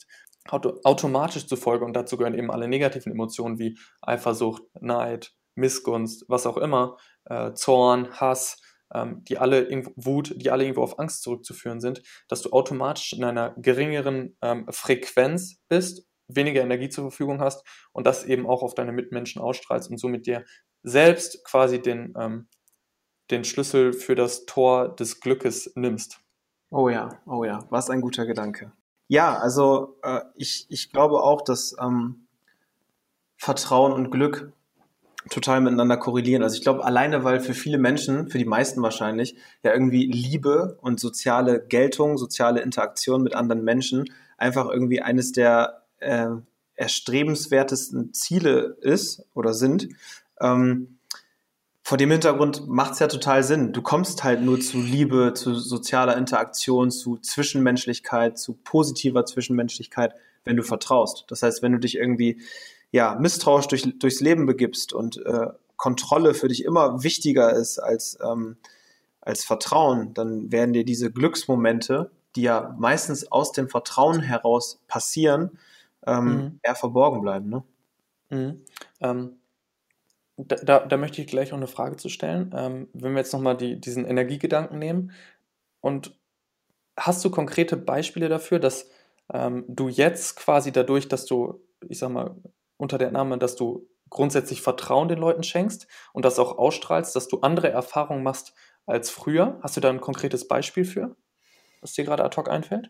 S3: automatisch zufolge, und dazu gehören eben alle negativen Emotionen wie Eifersucht, Neid, Missgunst, was auch immer, Zorn, Hass, Wut, die alle irgendwo auf Angst zurückzuführen sind, dass du automatisch in einer geringeren Frequenz bist, weniger Energie zur Verfügung hast und das eben auch auf deine Mitmenschen ausstrahlst und somit dir selbst quasi den Schlüssel für das Tor des Glückes nimmst.
S1: Oh ja, was ein guter Gedanke. Ja, also ich glaube auch, dass Vertrauen und Glück total miteinander korrelieren. Also ich glaube alleine, weil für viele Menschen, für die meisten wahrscheinlich, ja irgendwie Liebe und soziale Geltung, soziale Interaktion mit anderen Menschen einfach irgendwie eines der erstrebenswertesten Ziele ist oder sind. Vor dem Hintergrund macht es ja total Sinn. Du kommst halt nur zu Liebe, zu sozialer Interaktion, zu Zwischenmenschlichkeit, zu positiver Zwischenmenschlichkeit, wenn du vertraust. Das heißt, wenn du dich irgendwie misstrauisch durchs Leben begibst und Kontrolle für dich immer wichtiger ist als Vertrauen, dann werden dir diese Glücksmomente, die ja meistens aus dem Vertrauen heraus passieren, eher verborgen bleiben. Ne?
S3: Da möchte ich gleich noch eine Frage zu stellen. Wenn wir jetzt nochmal diesen Energiegedanken nehmen, und hast du konkrete Beispiele dafür, dass du jetzt quasi dadurch, dass du, ich sag mal, unter der Annahme, dass du grundsätzlich Vertrauen den Leuten schenkst und das auch ausstrahlst, dass du andere Erfahrungen machst als früher? Hast du da ein konkretes Beispiel für, was dir gerade ad hoc einfällt?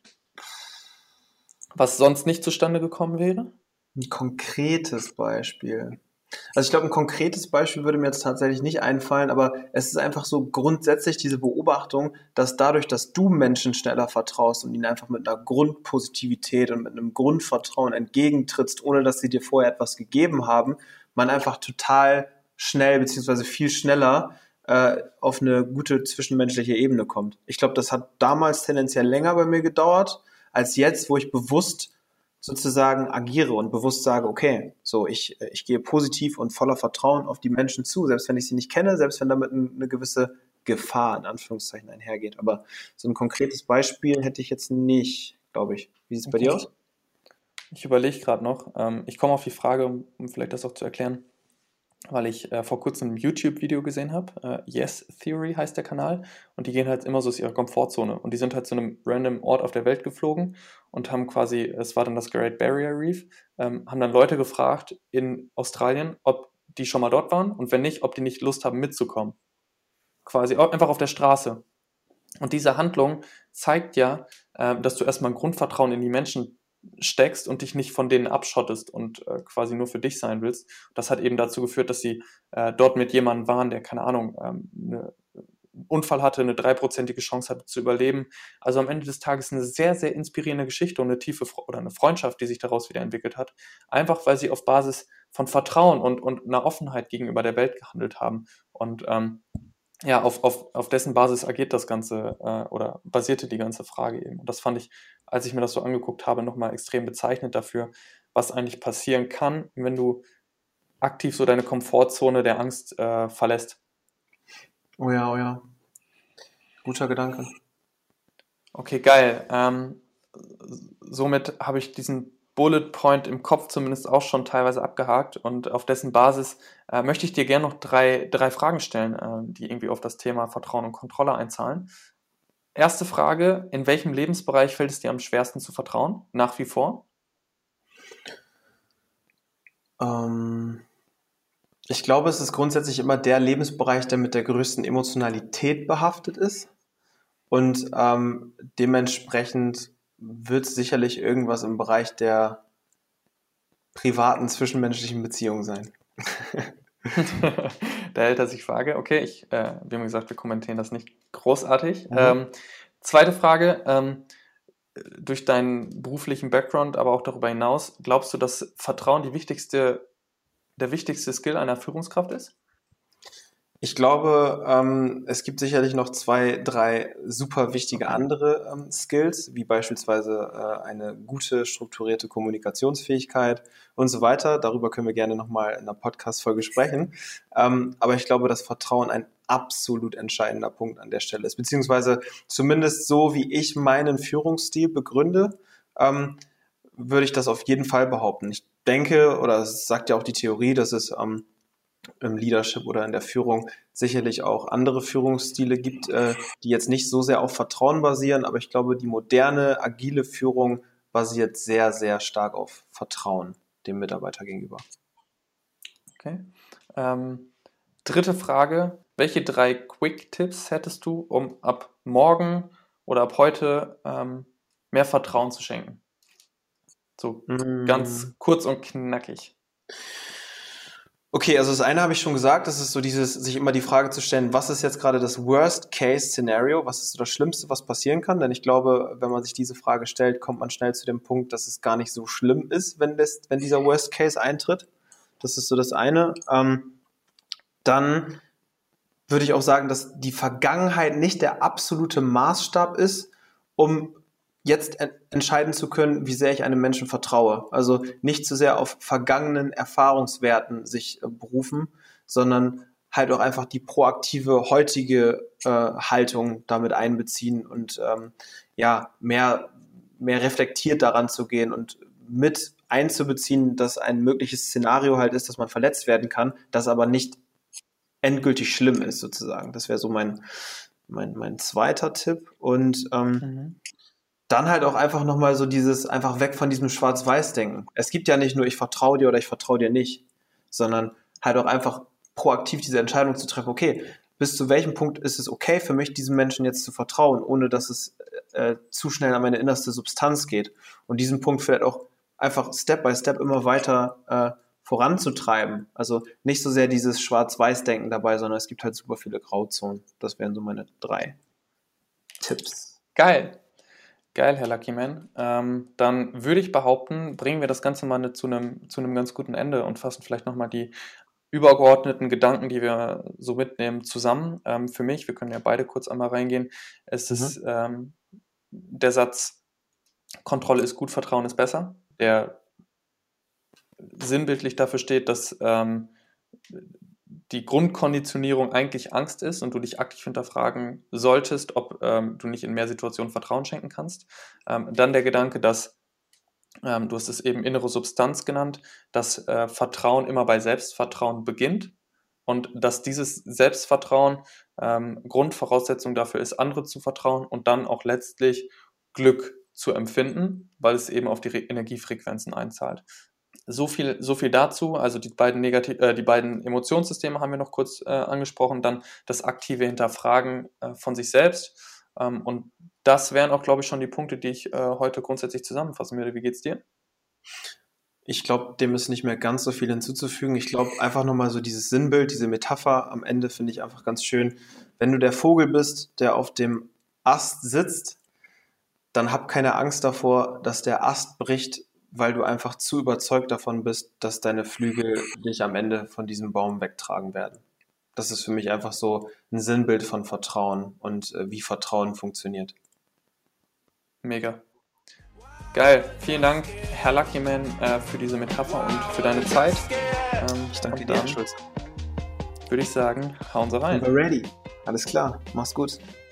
S3: Was sonst nicht zustande gekommen wäre?
S1: Ein konkretes Beispiel. Also ich glaube, ein konkretes Beispiel würde mir jetzt tatsächlich nicht einfallen, aber es ist einfach so grundsätzlich diese Beobachtung, dass dadurch, dass du Menschen schneller vertraust und ihnen einfach mit einer Grundpositivität und mit einem Grundvertrauen entgegentrittst, ohne dass sie dir vorher etwas gegeben haben, man einfach total schnell beziehungsweise viel schneller auf eine gute zwischenmenschliche Ebene kommt. Ich glaube, das hat damals tendenziell länger bei mir gedauert, als jetzt, wo ich bewusst sozusagen agiere und bewusst sage, okay, so ich gehe positiv und voller Vertrauen auf die Menschen zu, selbst wenn ich sie nicht kenne, selbst wenn damit eine gewisse Gefahr in Anführungszeichen einhergeht. Aber so ein konkretes Beispiel hätte ich jetzt nicht, glaube ich. Wie sieht es bei dir aus?
S3: Ich überlege gerade noch. Ich komme auf die Frage, um vielleicht das auch zu erklären, weil ich vor kurzem ein YouTube-Video gesehen habe. Yes Theory heißt der Kanal. Und die gehen halt immer so aus ihrer Komfortzone. Und die sind halt zu einem random Ort auf der Welt geflogen und haben quasi, es war dann das Great Barrier Reef, haben dann Leute gefragt in Australien, ob die schon mal dort waren und wenn nicht, ob die nicht Lust haben mitzukommen. Quasi einfach auf der Straße. Und diese Handlung zeigt ja, dass du erstmal ein Grundvertrauen in die Menschen steckst und dich nicht von denen abschottest und quasi nur für dich sein willst. Das hat eben dazu geführt, dass sie dort mit jemandem waren, der, keine Ahnung, einen Unfall hatte, eine 3%ige Chance hatte zu überleben. Also am Ende des Tages eine sehr, sehr inspirierende Geschichte und eine tiefe oder eine Freundschaft, die sich daraus wieder entwickelt hat. Einfach, weil sie auf Basis von Vertrauen und einer Offenheit gegenüber der Welt gehandelt haben. Und auf dessen Basis agiert das Ganze oder basierte die ganze Frage eben. Und das fand ich, als ich mir das so angeguckt habe, nochmal extrem bezeichnend dafür, was eigentlich passieren kann, wenn du aktiv so deine Komfortzone der Angst verlässt.
S1: Oh ja. Guter Gedanke.
S3: Okay, geil. Somit habe ich diesen Bullet Point im Kopf zumindest auch schon teilweise abgehakt und auf dessen Basis möchte ich dir gerne noch drei Fragen stellen, die irgendwie auf das Thema Vertrauen und Kontrolle einzahlen. Erste Frage, in welchem Lebensbereich fällt es dir am schwersten zu vertrauen, nach wie vor?
S1: Ich glaube, es ist grundsätzlich immer der Lebensbereich, der mit der größten Emotionalität behaftet ist und dementsprechend wird es sicherlich irgendwas im Bereich der privaten zwischenmenschlichen Beziehungen sein.
S3: Da hält er sich vage. Okay, wir haben gesagt, wir kommentieren das nicht großartig. Zweite Frage, durch deinen beruflichen Background, aber auch darüber hinaus, glaubst du, dass Vertrauen der wichtigste Skill einer Führungskraft ist?
S1: Ich glaube, es gibt sicherlich noch 2, 3 super wichtige andere Skills, wie beispielsweise eine gute, strukturierte Kommunikationsfähigkeit und so weiter. Darüber können wir gerne nochmal in einer Podcast-Folge sprechen. Aber ich glaube, dass Vertrauen ein absolut entscheidender Punkt an der Stelle ist, beziehungsweise zumindest so, wie ich meinen Führungsstil begründe, würde ich das auf jeden Fall behaupten. Ich denke, oder es sagt ja auch die Theorie, dass es im Leadership oder in der Führung sicherlich auch andere Führungsstile gibt, die jetzt nicht so sehr auf Vertrauen basieren, aber ich glaube, die moderne, agile Führung basiert sehr, sehr stark auf Vertrauen dem Mitarbeiter gegenüber.
S3: Okay. Dritte Frage. Welche 3 Quick-Tipps hättest du, um ab morgen oder ab heute mehr Vertrauen zu schenken? So ganz kurz und knackig.
S1: Okay, also das eine habe ich schon gesagt, das ist so dieses, sich immer die Frage zu stellen, was ist jetzt gerade das Worst-Case-Szenario, was ist so das Schlimmste, was passieren kann? Denn ich glaube, wenn man sich diese Frage stellt, kommt man schnell zu dem Punkt, dass es gar nicht so schlimm ist, wenn dieser Worst-Case eintritt. Das ist so das eine. Dann würde ich auch sagen, dass die Vergangenheit nicht der absolute Maßstab ist, um jetzt entscheiden zu können, wie sehr ich einem Menschen vertraue. Also nicht zu sehr auf vergangenen Erfahrungswerten sich berufen, sondern halt auch einfach die proaktive heutige Haltung damit einbeziehen und mehr reflektiert daran zu gehen und mit einzubeziehen, dass ein mögliches Szenario halt ist, dass man verletzt werden kann, das aber nicht endgültig schlimm ist sozusagen. Das wäre so mein zweiter Tipp. Und dann halt auch einfach nochmal so dieses, einfach weg von diesem Schwarz-Weiß-Denken. Es gibt ja nicht nur, ich vertraue dir oder ich vertraue dir nicht, sondern halt auch einfach proaktiv diese Entscheidung zu treffen, okay, bis zu welchem Punkt ist es okay für mich, diesem Menschen jetzt zu vertrauen, ohne dass es zu schnell an meine innerste Substanz geht. Und diesen Punkt vielleicht auch einfach Step by Step immer weiter voranzutreiben. Also nicht so sehr dieses Schwarz-Weiß-Denken dabei, sondern es gibt halt super viele Grauzonen. Das wären so meine 3 Tipps.
S3: Geil, Herr Luckyman. Dann würde ich behaupten, bringen wir das Ganze mal zu einem ganz guten Ende und fassen vielleicht nochmal die übergeordneten Gedanken, die wir so mitnehmen, zusammen. Für mich, wir können ja beide kurz einmal reingehen, es ist der Satz, Kontrolle ist gut, Vertrauen ist besser, der sinnbildlich dafür steht, dass die Grundkonditionierung eigentlich Angst ist und du dich aktiv hinterfragen solltest, ob du nicht in mehr Situationen Vertrauen schenken kannst. Dann der Gedanke, dass, du hast es eben innere Substanz genannt, dass Vertrauen immer bei Selbstvertrauen beginnt und dass dieses Selbstvertrauen Grundvoraussetzung dafür ist, andere zu vertrauen und dann auch letztlich Glück zu empfinden, weil es eben auf die Energiefrequenzen einzahlt. So viel dazu, also die beiden Emotionssysteme haben wir noch kurz angesprochen, dann das aktive Hinterfragen von sich selbst und das wären auch, glaube ich, schon die Punkte, die ich heute grundsätzlich zusammenfassen würde. Wie geht's dir?
S1: Ich glaube, dem ist nicht mehr ganz so viel hinzuzufügen. Ich glaube, einfach nochmal so dieses Sinnbild, diese Metapher am Ende finde ich einfach ganz schön. Wenn du der Vogel bist, der auf dem Ast sitzt, dann hab keine Angst davor, dass der Ast bricht, weil du einfach zu überzeugt davon bist, dass deine Flügel dich am Ende von diesem Baum wegtragen werden. Das ist für mich einfach so ein Sinnbild von Vertrauen und wie Vertrauen funktioniert.
S3: Mega. Geil. Vielen Dank, Herr Luckyman, für diese Metapher und für deine Zeit.
S1: Ich danke dir, Schulz.
S3: Würde ich sagen, hauen Sie rein.
S1: We're ready. Alles klar. Mach's gut.